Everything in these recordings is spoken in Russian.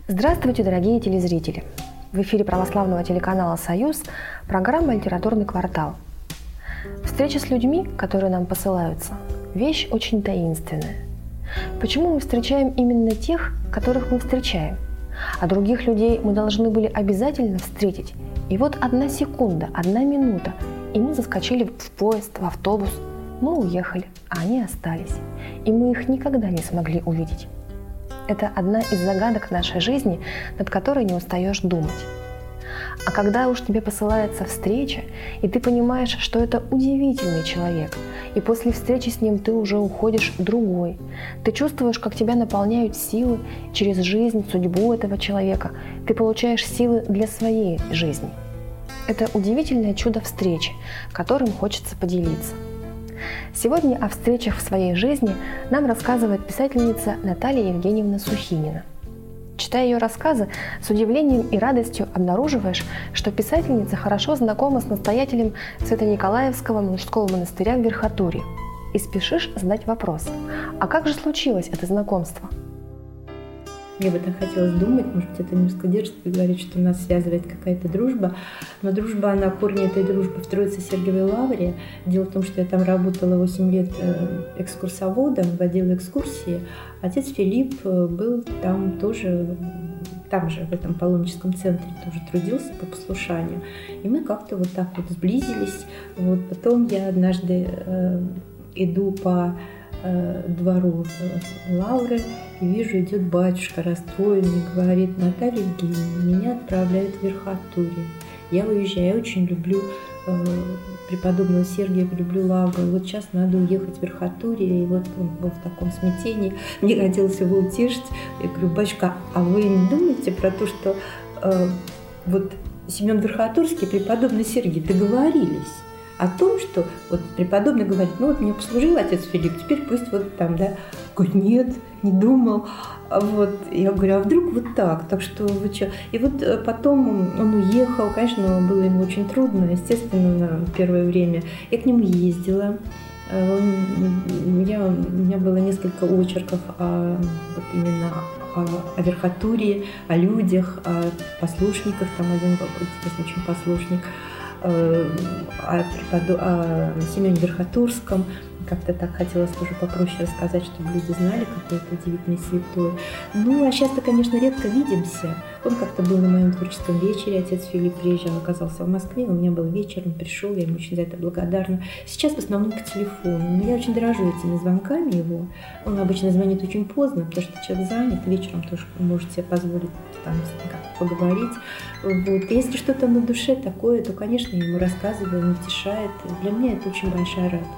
Здравствуйте, дорогие телезрители! В эфире православного телеканала «Союз» программа «Литературный квартал». Встреча с людьми, которые нам посылаются, вещь очень таинственная. Почему мы встречаем именно тех, которых мы встречаем? А других людей мы должны были обязательно встретить. И вот 1 секунда, 1 минута, и мы заскочили в поезд, в автобус. Мы уехали, а они остались. И мы их никогда не смогли увидеть. Это одна из загадок нашей жизни, над которой не устаешь думать. А когда уж тебе посылается встреча, и ты понимаешь, что это удивительный человек, и после встречи с ним ты уже уходишь другой, ты чувствуешь, как тебя наполняют силы через жизнь, судьбу этого человека, ты получаешь силы для своей жизни. Это удивительное чудо встречи, которым хочется поделиться. Сегодня о встречах в своей жизни нам рассказывает писательница Наталья Евгеньевна Сухинина. Читая ее рассказы, с удивлением и радостью обнаруживаешь, что писательница хорошо знакома с настоятелем Свято-Николаевского мужского монастыря в Верхотурье. И спешишь задать вопрос: а как же случилось это знакомство? Мне бы так хотелось думать, может быть, это немножко дерзко говорить, что нас связывает какая-то дружба, но дружба, она, корни этой дружбы в Троице-Сергиевой Лавре. Дело в том, что я там работала 8 лет экскурсоводом, водила экскурсии. Отец Филипп был там тоже, там же, в этом паломническом центре, тоже трудился по послушанию. И мы как-то вот так вот сблизились. Вот потом я однажды иду по двору Лавры и вижу, идет батюшка расстроенный, говорит: Наталья Евгеньевна, меня отправляют в Верхотурье. Я уезжаю, я очень люблю преподобного Сергия, люблю Лавру. И вот сейчас надо уехать в Верхотурье. И вот он был в таком смятении. Мне хотелось его утешить. Я говорю: батюшка, а вы не думаете про то, что вот Семен Верхотурский, преподобный Сергий договорились о том, что вот преподобный говорит: ну вот мне послужил отец Филипп, теперь пусть вот там, да. Говорит: нет, не думал. Вот. Я говорю: а вдруг вот так? Так что вы что? И вот потом он уехал, конечно, было ему очень трудно, естественно, на первое время. Я к нему ездила. У меня было несколько очерков вот именно о Верхотурье, о людях, о послушниках. Там один был интересный очень послушник. О Семене Верхотурском. Как-то так хотелось тоже попроще рассказать, чтобы люди знали, какой это удивительный святой. Ну, а сейчас-то, конечно, редко видимся. Он как-то был на моем творческом вечере, отец Филипп приезжал, оказался в Москве, у меня был вечер, он пришел, я ему очень за это благодарна. Сейчас в основном по телефону, но я очень дорожу этими звонками его. Он обычно звонит очень поздно, потому что человек занят, вечером тоже может себе позволить там как-то поговорить. Вот. И если что-то на душе такое, то, конечно, я ему рассказываю, он утешает. Для меня это очень большая радость.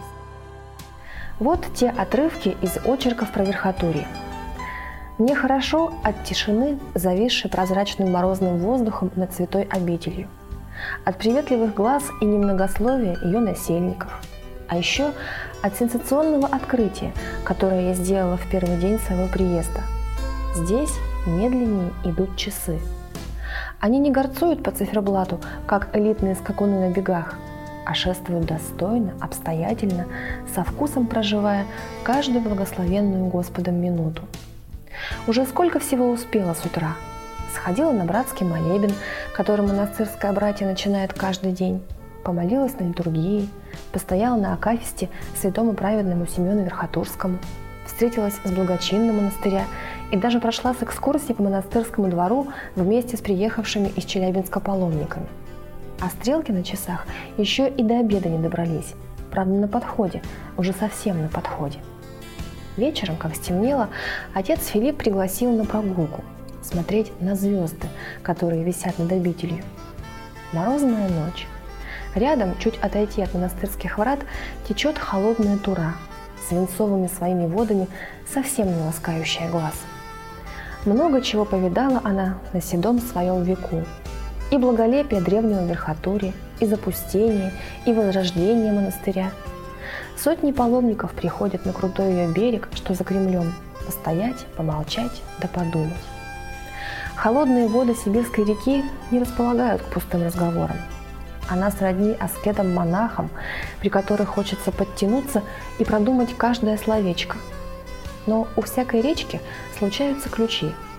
Вот те отрывки из очерков про Верхотурье. Мне хорошо от тишины, зависшей прозрачным морозным воздухом над святой обителью, от приветливых глаз и немногословия ее насельников, а еще от сенсационного открытия, которое я сделала в первый день своего приезда. Здесь медленнее идут часы. Они не горцуют по циферблату, как элитные скакуны на бегах, а шествуют достойно, обстоятельно, со вкусом проживая каждую благословенную Господом минуту. Уже сколько всего успела с утра. Сходила на братский молебен, который монастырское братье начинает каждый день, помолилась на литургии, постояла на акафисте святому праведному Семену Верхотурскому, встретилась с благочинным монастыря и даже прошла с экскурсией по монастырскому двору вместе с приехавшими из Челябинска паломниками. А стрелки на часах еще и до обеда не добрались. Правда, на подходе, уже совсем на подходе. Вечером, как стемнело, отец Филипп пригласил на прогулку, смотреть на звезды, которые висят над обителью. Морозная ночь. Рядом, чуть отойти от монастырских врат, течет холодная Тура, свинцовыми своими водами, совсем не ласкающая глаз. Много чего повидала она на седом своем веку. И благолепие древнего Верхотурья, и запустение, и возрождение монастыря. Сотни паломников приходят на крутой ее берег, что за Кремлем, постоять, помолчать да подумать. Холодные воды Сибирской реки не располагают к пустым разговорам. Она сродни аскетам-монахам, при которых хочется подтянуться и продумать каждое словечко. Но у всякой речки случаются ключи.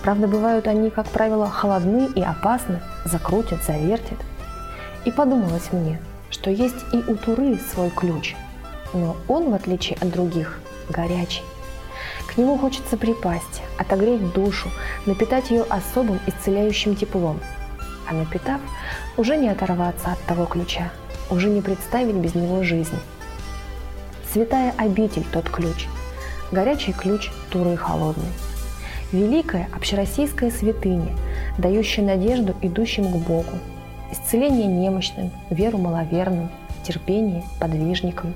Правда, бывают они, как правило, холодны и опасны, закрутят, завертят. И подумалось мне, что есть и у Туры свой ключ, но он, в отличие от других, горячий. К нему хочется припасть, отогреть душу, напитать ее особым исцеляющим теплом. А напитав, уже не оторваться от того ключа, уже не представить без него жизни. Святая обитель – тот ключ, горячий ключ Туры холодный. Великая общероссийская святыня, дающая надежду идущим к Богу, исцеление немощным, веру маловерным, терпение подвижникам.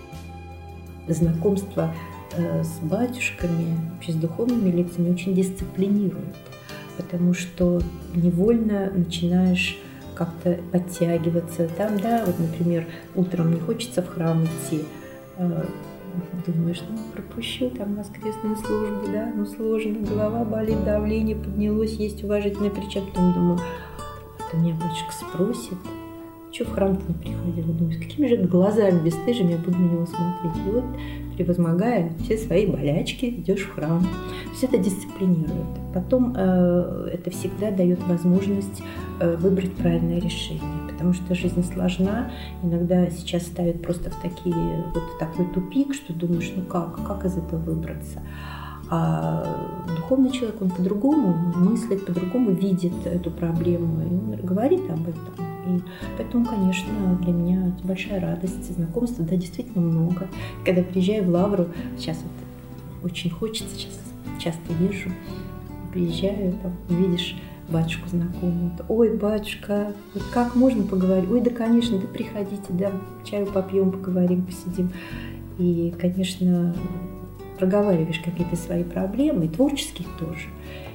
Знакомство с батюшками, вообще с духовными лицами очень дисциплинирует, потому что невольно начинаешь как-то подтягиваться. Там, да, вот, например, утром не хочется в храм идти, думаешь, пропущу там воскресную службу, да, сложно, голова болит, давление поднялось, есть уважительное причем. Потом думаю, это меня батюшка спросит, что в храм-то не приходила? Думаю, с какими же глазами бесстыжими я буду на него смотреть? И вот, превозмогая все свои болячки, идешь в храм. То есть это дисциплинирует. Потом это всегда дает возможность выбрать правильное решение. Потому что жизнь сложна, иногда сейчас ставят просто в такой тупик, что думаешь, как из этого выбраться. А духовный человек, он по-другому мыслит, по-другому видит эту проблему, и он говорит об этом. И поэтому, конечно, для меня это большая радость, знакомств, да, действительно много. Когда приезжаю в Лавру, сейчас вот очень хочется, сейчас часто езжу, приезжаю, там, видишь батюшку знакомого. Ой, батюшка, вот как можно поговорить? Ой, да, конечно, да приходите, да, чаю попьем, поговорим, посидим. И, конечно, проговариваешь какие-то свои проблемы, и творческие тоже.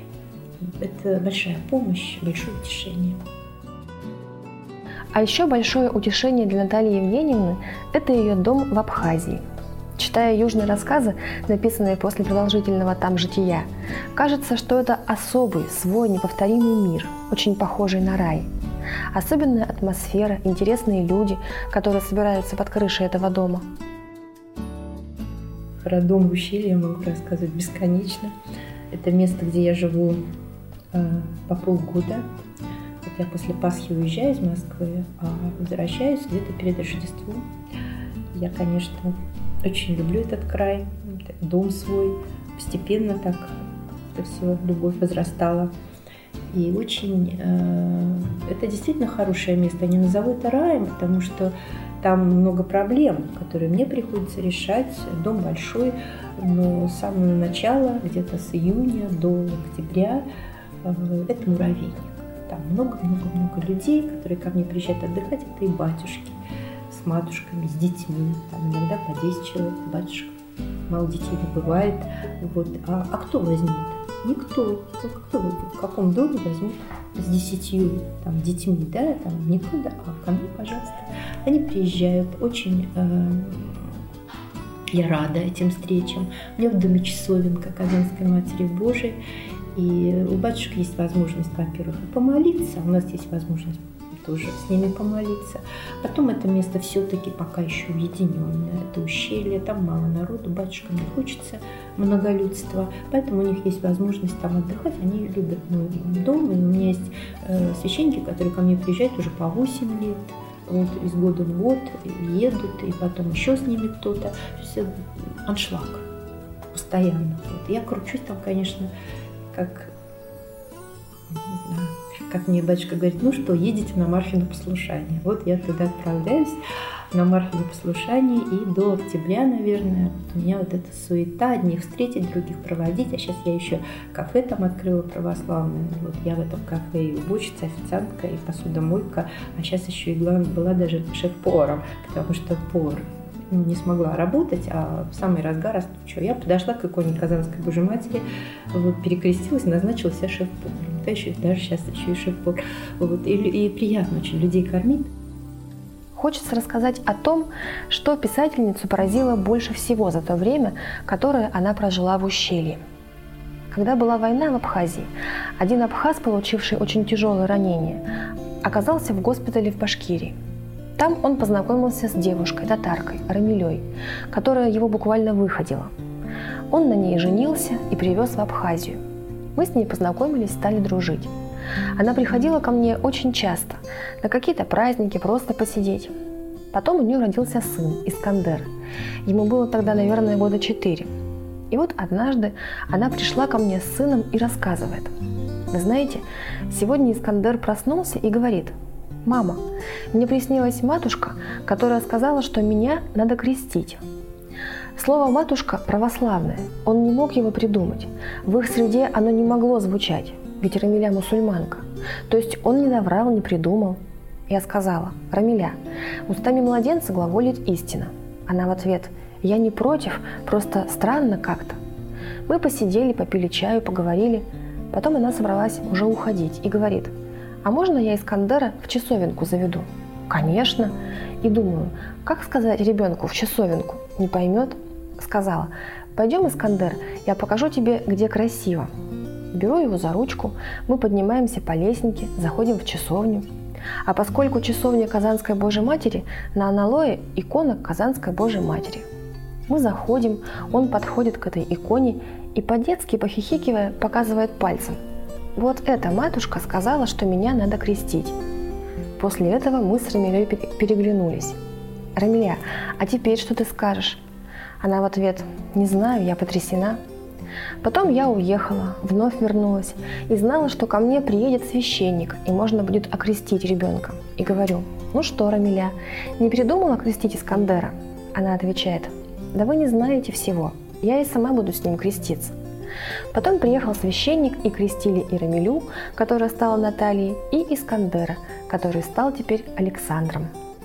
Это большая помощь, большое утешение. А еще большое утешение для Натальи Евгеньевны – это ее дом в Абхазии. Читая южные рассказы, написанные после продолжительного там жития, кажется, что это особый, свой, неповторимый мир, очень похожий на рай. Особенная атмосфера, интересные люди, которые собираются под крышей этого дома. Про дом в ущелье я могу рассказывать бесконечно. Это место, где я живу по полгода. Вот я после Пасхи уезжаю из Москвы, а возвращаюсь где-то перед Рождеством. Я, конечно, очень люблю этот край, дом свой. Постепенно так это все, любовь возрастала. И очень это действительно хорошее место. Я не назову это раем, потому что там много проблем, которые мне приходится решать. Дом большой, но с самого начала, где-то с июня до октября, это муравейник. Там много-много-много людей, которые ко мне приезжают отдыхать. Это и батюшки с матушками, с детьми. Там иногда по 10 человек, батюшка. Мало детей не бывает. Вот. А кто возьмет? Никто. Кто в каком доме возьмут с 10 детьми, да, там никто, да, а ко мне, пожалуйста. Они приезжают, очень я рада этим встречам. У меня в доме часовенка Казанской Матери Божией, и у батюшки есть возможность, во-первых, помолиться, у нас есть возможность тоже с ними помолиться. Потом это место все-таки пока еще уединенное, это ущелье, там мало народу, батюшкам не хочется многолюдства, поэтому у них есть возможность там отдыхать, они любят мой дом, и у меня есть священники, которые ко мне приезжают уже по 8 лет, вот из года в год едут, и потом еще с ними кто-то, то есть аншлаг постоянно. Вот. Я кручусь там, конечно, как мне батюшка говорит, ну что, едете на Марфино послушание. Вот я туда отправляюсь на Марфино послушание, и до октября, наверное, у меня вот эта суета, одних встретить, других проводить. А сейчас я еще кафе там открыла православное. Вот я в этом кафе и уборщица, официантка, и посудомойка. А сейчас еще и главное, была даже шеф-поваром, потому что повар не смогла работать, а в самый разгар, я подошла к иконе Казанской Божьей Матери, вот, перекрестилась и назначила себя шеф-поваром. Даже сейчас еще и шеф-повар. Вот, и приятно очень людей кормить. Хочется рассказать о том, что писательницу поразило больше всего за то время, которое она прожила в ущелье. Когда была война в Абхазии, один абхаз, получивший очень тяжелое ранение, оказался в госпитале в Башкирии. Там он познакомился с девушкой, татаркой, Рамилей, которая его буквально выходила. Он на ней женился и привез в Абхазию. Мы с ней познакомились, стали дружить. Она приходила ко мне очень часто, на какие-то праздники, просто посидеть. Потом у нее родился сын, Искандер. Ему было тогда, наверное, года 4. И вот однажды она пришла ко мне с сыном и рассказывает. Вы знаете, сегодня Искандер проснулся и говорит: «Мама, мне приснилась матушка, которая сказала, что меня надо крестить». Слово «матушка» православное, он не мог его придумать. В их среде оно не могло звучать, ведь Рамиля мусульманка. То есть он не наврал, не придумал. Я сказала: «Рамиля, устами младенца глаголит истина». Она в ответ: «Я не против, просто странно как-то». Мы посидели, попили чаю, поговорили. Потом она собралась уже уходить и говорит: «А можно я Искандера в часовенку заведу?» «Конечно». И думаю, как сказать ребенку в часовенку? Не поймет. Сказала: «Пойдем, Искандер, я покажу тебе, где красиво». Беру его за ручку, мы поднимаемся по лестнике, заходим в часовню. А поскольку часовня Казанской Божьей Матери, на аналое икона Казанской Божьей Матери. Мы заходим, он подходит к этой иконе и по-детски, похихикивая, показывает пальцем: «Вот эта матушка сказала, что меня надо крестить». После этого мы с Рамилей переглянулись. «Рамиля, а теперь что ты скажешь?» Она в ответ: «Не знаю, я потрясена». Потом я уехала, вновь вернулась и знала, что ко мне приедет священник, и можно будет окрестить ребенка. И говорю: «Ну что, Рамиля, не придумала крестить Искандера?» Она отвечает: «Да вы не знаете всего, я и сама буду с ним креститься». Потом приехал священник, и крестили и Рамилю, которая стала Натальей, и Искандера, который стал теперь Александром.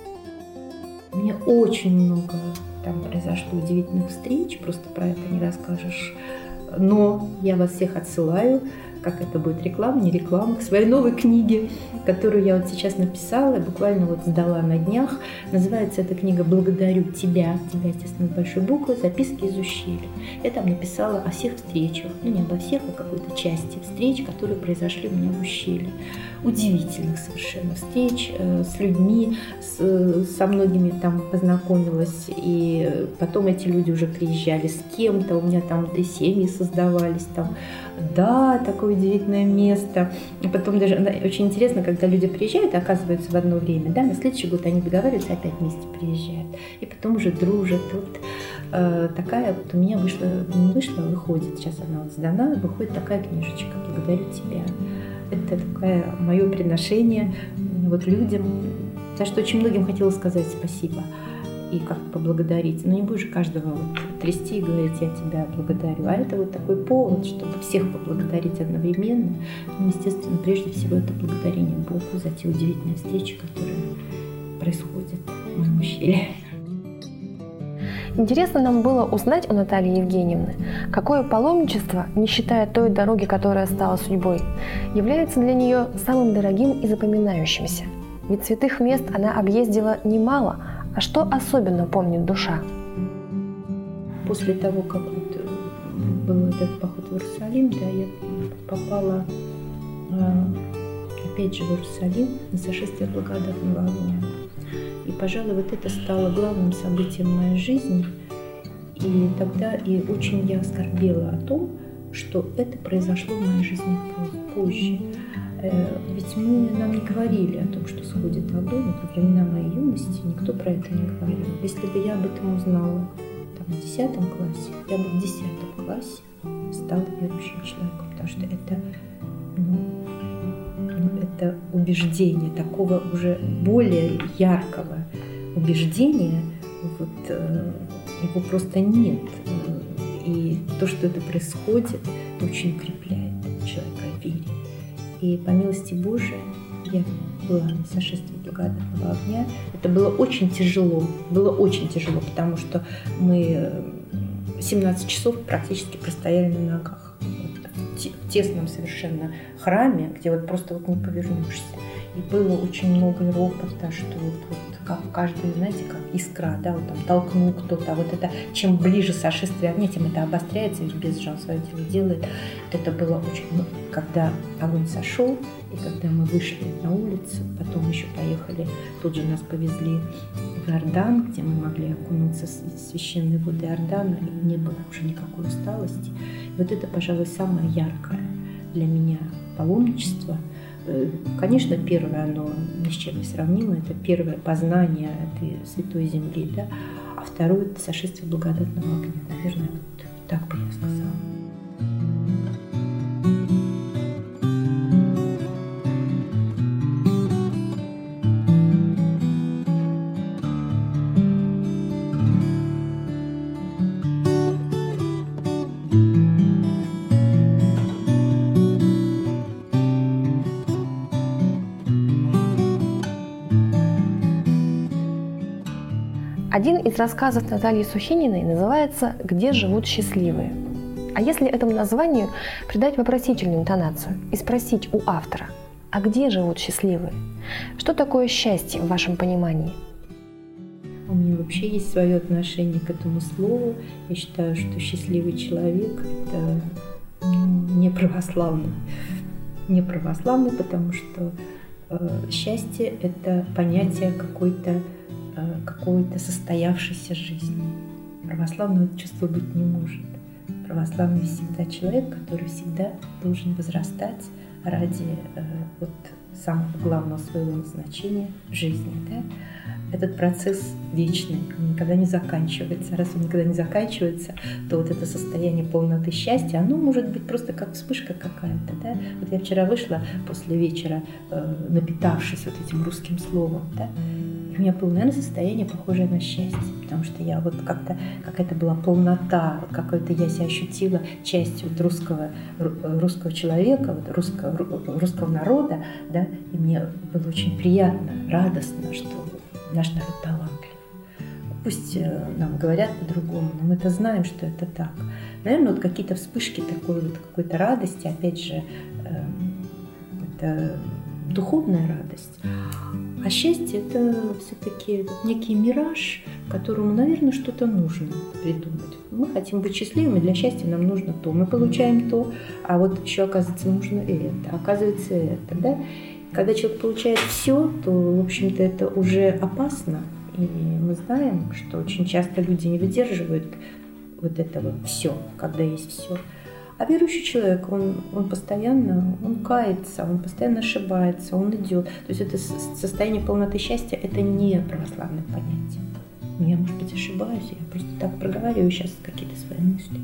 У меня очень много там произошло удивительных встреч, просто про это не расскажешь. Но я вас всех отсылаю, как это будет реклама, не реклама, к своей новой книге, которую я вот сейчас написала, буквально вот сдала на днях. Называется эта книга «Благодарю тебя», естественно, с большой буквы, записки из ущелья. Я там написала о всех встречах, ну не обо всех, а какой-то части встреч, которые произошли у меня в ущелье. Удивительных совершенно встреч с людьми, со многими там познакомилась, и потом эти люди уже приезжали с кем-то, у меня там и семьи создавались там. Да, такое удивительное место. И потом даже очень интересно, когда люди приезжают, оказываются в одно время, да, на следующий год они договариваются, опять вместе приезжают. И потом уже дружат. Вот такая вот у меня вышла, не вышла, а выходит, сейчас она вот сдана, выходит такая книжечка «Благодарю тебя». Это такое мое приношение вот людям, за что очень многим хотела сказать спасибо и как-то поблагодарить. Но не будешь каждого вот трясти и говорить: «Я тебя благодарю». А это вот такой повод, чтобы всех поблагодарить одновременно. Ну, естественно, прежде всего это благодарение Богу за те удивительные встречи, которые происходят в моем ущелье. Интересно нам было узнать у Натальи Евгеньевны, какое паломничество, не считая той дороги, которая стала судьбой, является для нее самым дорогим и запоминающимся. Ведь святых мест она объездила немало, а что особенно помнит душа? После того, как вот был этот поход в Иерусалим, да, я попала опять же в Иерусалим на сошествие благодатного огня. И, пожалуй, вот это стало главным событием в моей жизни. И тогда и очень я оскорбела о том, что это произошло в моей жизни позже. Ведь нам не говорили о том, что сходит огонь. Во времена моей юности никто про это не говорил. Если бы я об этом узнала там, в 10 классе, я бы в 10 классе стала верующим человеком, потому что это, это убеждение такого уже более яркого убеждения, вот, его просто нет. И то, что это происходит, это очень укрепляет человека в вере. И по милости Божией я была на сошествии благодатного огня. Это было очень тяжело, потому что мы 17 часов практически простояли на ногах. В тесном совершенно храме, где вот просто вот не повернешься. И было очень много ропота, что вот как каждый, знаете, как искра, да, вот там толкнул кто-то, а вот это, чем ближе сошествие огня, тем это обостряется, ведь Безжал свое дело делает. Вот это было очень, когда огонь сошел, и когда мы вышли на улицу, потом еще поехали, тут же нас повезли в Иордан, где мы могли окунуться в священные воды Иордана, и не было уже никакой усталости. Вот это, пожалуй, самое яркое для меня паломничество. Конечно, первое, оно ни с чем не сравнимо, это первое познание этой святой земли, да? А второе – это сошествие благодатного огня. Наверное, вот так бы я сказала. Один из рассказов Натальи Сухининой называется «Где живут счастливые?». А если этому названию придать вопросительную интонацию и спросить у автора, а где живут счастливые? Что такое счастье в вашем понимании? У меня вообще есть свое отношение к этому слову. Я считаю, что счастливый человек – это не православный. Не православный, потому что счастье – это понятие какой-то состоявшейся жизни. Православного чувства быть не может. Православный всегда человек, который всегда должен возрастать ради самого главного своего назначения в жизни. Да? Этот процесс вечный, он никогда не заканчивается. Раз он никогда не заканчивается, то вот это состояние полноты счастья, оно может быть просто как вспышка какая-то. Да? Вот я вчера вышла после вечера, напитавшись вот этим русским словом, да? И у меня было, наверное, состояние, похожее на счастье, потому что я вот как-то, какая-то была полнота, какой-то я себя ощутила частью вот русского человека, вот русского народа, да, и мне было очень приятно, радостно, что наш народ талантлив. Пусть нам говорят по-другому, но мы-то знаем, что это так. Наверное, вот какие-то вспышки такой вот какой-то радости, опять же, это духовная радость. А счастье – это все-таки некий мираж, которому, наверное, что-то нужно придумать. Мы хотим быть счастливыми, для счастья нам нужно то. Мы получаем то, а вот еще, оказывается, нужно это, оказывается это. Да? Когда человек получает все, то, в общем-то, это уже опасно. И мы знаем, что очень часто люди не выдерживают вот этого все, когда есть все. А верующий человек, он постоянно, он кается, он постоянно ошибается, он идет. То есть это состояние полноты счастья, это не православное понятие. Я, может быть, ошибаюсь, я просто так проговариваю сейчас какие-то свои мысли.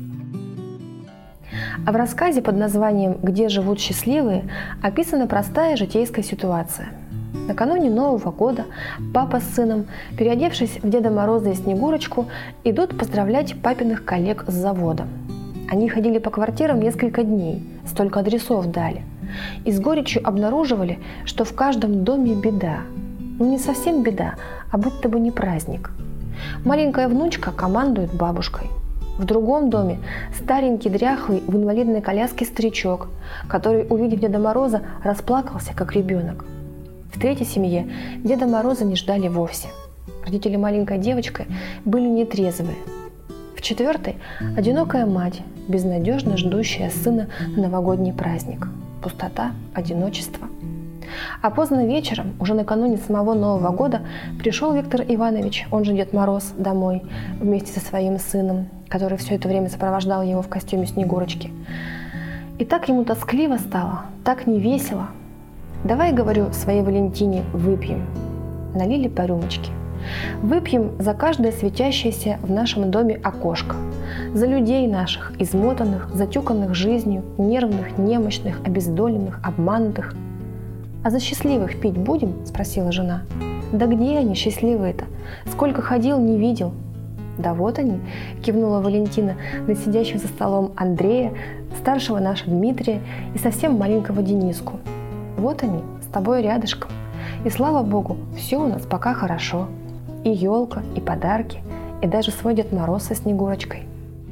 А в рассказе под названием «Где живут счастливые» описана простая житейская ситуация. Накануне Нового года папа с сыном, переодевшись в Деда Мороза и Снегурочку, идут поздравлять папиных коллег с завода. Они ходили по квартирам несколько дней, столько адресов дали, и с горечью обнаруживали, что в каждом доме беда. Ну не совсем беда, а будто бы не праздник. Маленькая внучка командует бабушкой. В другом доме старенький дряхлый в инвалидной коляске старичок, который, увидев Деда Мороза, расплакался, как ребенок. В третьей семье Деда Мороза не ждали вовсе. Родители маленькой девочки были нетрезвые. В четвертой – одинокая мать, безнадежно ждущая сына на новогодний праздник. Пустота, одиночество. А поздно вечером, уже накануне самого Нового года, пришел Виктор Иванович, он же Дед Мороз, домой вместе со своим сыном, который все это время сопровождал его в костюме Снегурочки. И так ему тоскливо стало, так невесело. «Давай, — говорю, — своей Валентине выпьем». Налили по рюмочке. Выпьем за каждое светящееся в нашем доме окошко, за людей наших, измотанных, затюканных жизнью, нервных, немощных, обездоленных, обманутых. «А за счастливых пить будем?» – спросила жена. «Да где они, счастливые-то? Сколько ходил, не видел». «Да вот они», – кивнула Валентина на сидящего за столом Андрея, старшего нашего Дмитрия и совсем маленького Дениску. «Вот они, с тобой рядышком. И слава богу, все у нас пока хорошо. И елка, и подарки, и даже свой Дед Мороз со Снегурочкой».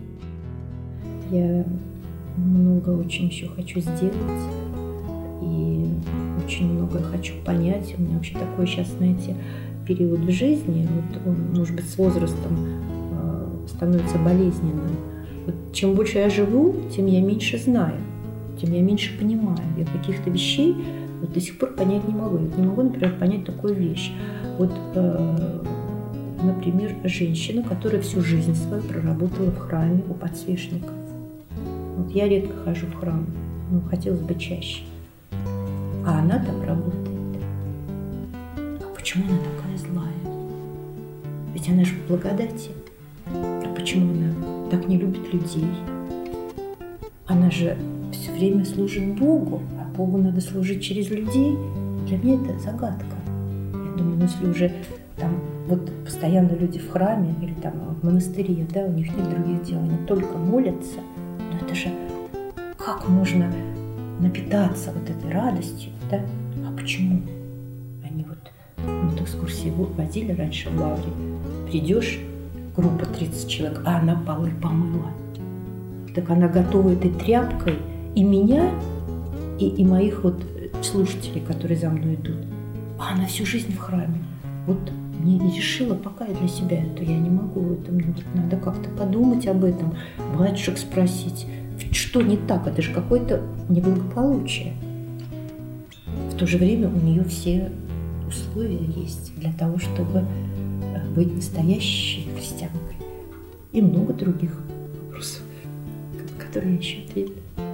Я много очень еще хочу сделать, и очень много хочу понять. У меня вообще такой сейчас, знаете, период в жизни, вот он, может быть, с возрастом становится болезненным. Вот чем больше я живу, тем я меньше знаю, тем я меньше понимаю. Я каких-то вещей вот до сих пор понять не могу. Я не могу, например, понять такую вещь. Вот, например, женщину, которая всю жизнь свою проработала в храме у подсвечника. Вот я редко хожу в храм. хотелось бы чаще. А она там работает. А почему она такая злая? Ведь она же в благодати. А почему она так не любит людей? Она же все время служит Богу, а Богу надо служить через людей. Для меня это загадка. Я думаю, если уже там вот постоянно люди в храме или там в монастыре, да, у них нет других дел, они только молятся, но это же как можно напитаться вот этой радостью, да? А почему? Они вот экскурсии водили раньше в Лавре. Придешь, группа 30 человек, а она полы помыла. Так она готова этой тряпкой и меня, и моих вот слушателей, которые за мной идут. А она всю жизнь в храме. Вот не решила пока я для себя это, я не могу. Это мне надо как-то подумать об этом, батюшек спросить, что не так, это же какое-то неблагополучие. В то же время у нее все условия есть для того, чтобы быть настоящей христианкой. И много других вопросов, которые я еще ответила.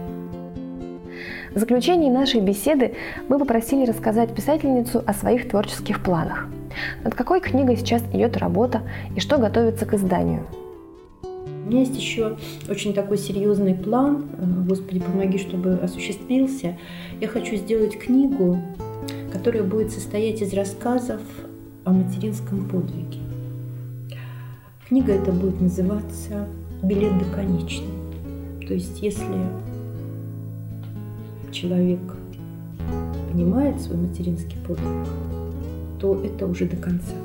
В заключении нашей беседы мы попросили рассказать писательницу о своих творческих планах. Над какой книгой сейчас идет работа и что готовится к изданию? У меня есть еще очень такой серьезный план. Господи, помоги, чтобы осуществился. Я хочу сделать книгу, которая будет состоять из рассказов о материнском подвиге. Книга эта будет называться «Билет до конечной». То есть, если человек понимает свой материнский подвиг, то это уже до конца.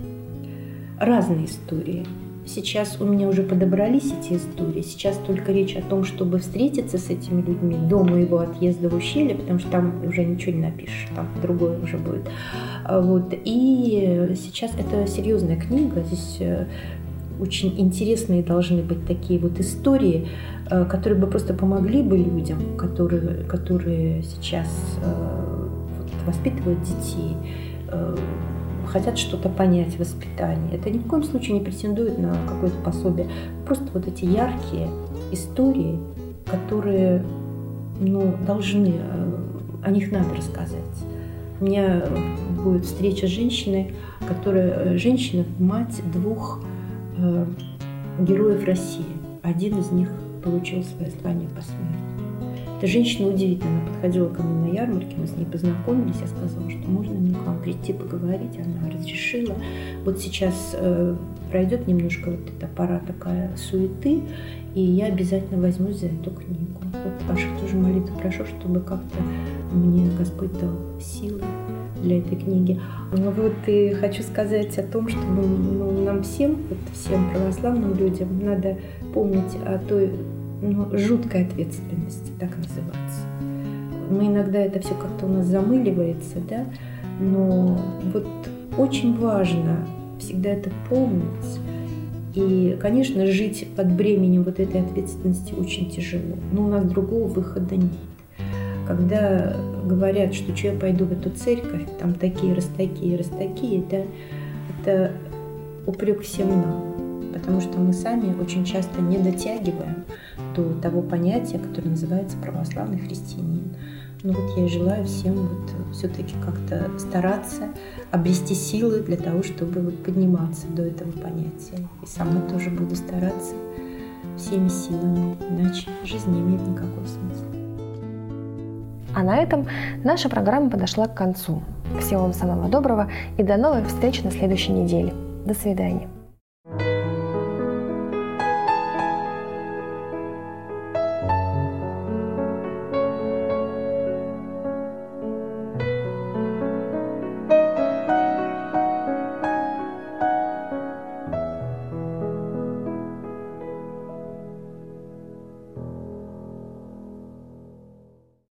Разные истории. Сейчас у меня уже подобрались эти истории. Сейчас только речь о том, чтобы встретиться с этими людьми до моего отъезда в ущелье, потому что там уже ничего не напишешь, там другое уже будет. Вот. И сейчас это серьезная книга. Здесь очень интересные должны быть такие вот истории, которые бы просто помогли бы людям, которые сейчас воспитывают детей, хотят что-то понять в воспитании. Это ни в коем случае не претендует на какое-то пособие. Просто вот эти яркие истории, которые должны, о них надо рассказать. У меня будет встреча с женщиной, женщина, мать двух героев России. Один из них получил свое звание посмертно. Эта женщина удивительно. Она подходила ко мне на ярмарке, мы с ней познакомились. Я сказала, что можно мне к вам прийти поговорить. Она разрешила. Вот сейчас пройдет немножко вот эта пора такая суеты, и я обязательно возьмусь за эту книгу. Вот ваших тоже молитв прошу, чтобы как-то мне Господь дал силы для этой книги. Вот и хочу сказать о том, что нам всем православным людям надо помнить о той жуткой ответственности, так называться. Мы иногда это все как-то у нас замыливается, да, но вот очень важно всегда это помнить. И, конечно, жить под бременем вот этой ответственности очень тяжело, но у нас другого выхода нет. Когда говорят, что я пойду в эту церковь, там такие, раз такие, да, это упрек всем нам. Потому что мы сами очень часто не дотягиваем до того понятия, которое называется православный христианин. Ну вот я и желаю всем все-таки как-то стараться обрести силы для того, чтобы подниматься до этого понятия. И сама тоже буду стараться всеми силами, иначе жизнь не имеет никакого смысла. А на этом наша программа подошла к концу. Всего вам самого доброго и до новых встреч на следующей неделе. До свидания.